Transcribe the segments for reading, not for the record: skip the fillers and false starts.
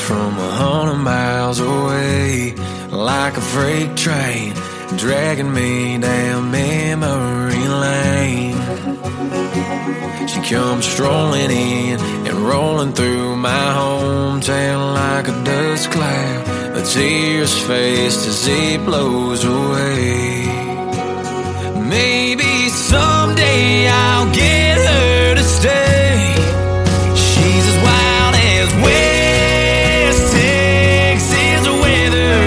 from 100 miles away, like a freight train dragging me down memory lane. She comes strolling in and rolling through my hometown like a dust cloud. The tears faced as it blows away. Maybe someday I'll get her to stay. She's as wild as West Texas weather.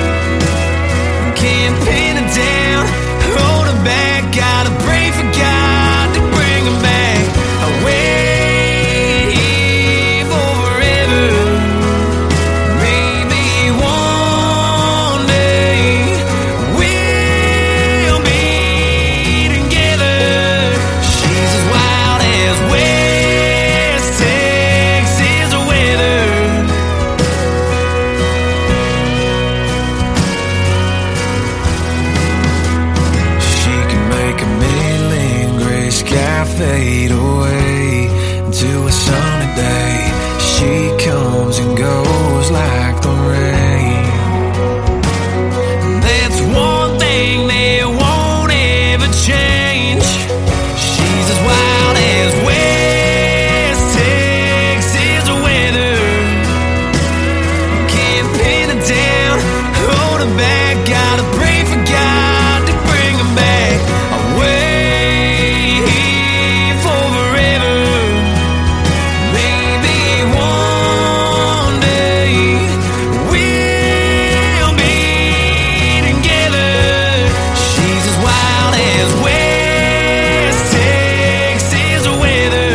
Can't pin her down, hold her back. Gotta pray for God to bring her back. I wait for forever. Maybe one day we'll be together. She's as wild as West Texas weather. She can make a million gray sky fade away into a sunny day. She comes and goes like the rain. That's one thing that won't ever change. She's as wild as West Texas weather. Can't pin her down, hold her back. Gotta pray for God to bring her back. I wait for forever. Maybe one day we'll be together. She's as wild as West Texas weather.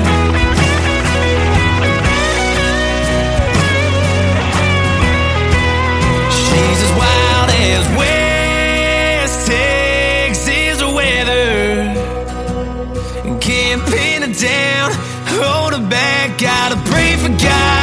She's as wild as West Texas weather. Can't pin her down, hold her back. Gotta pray for God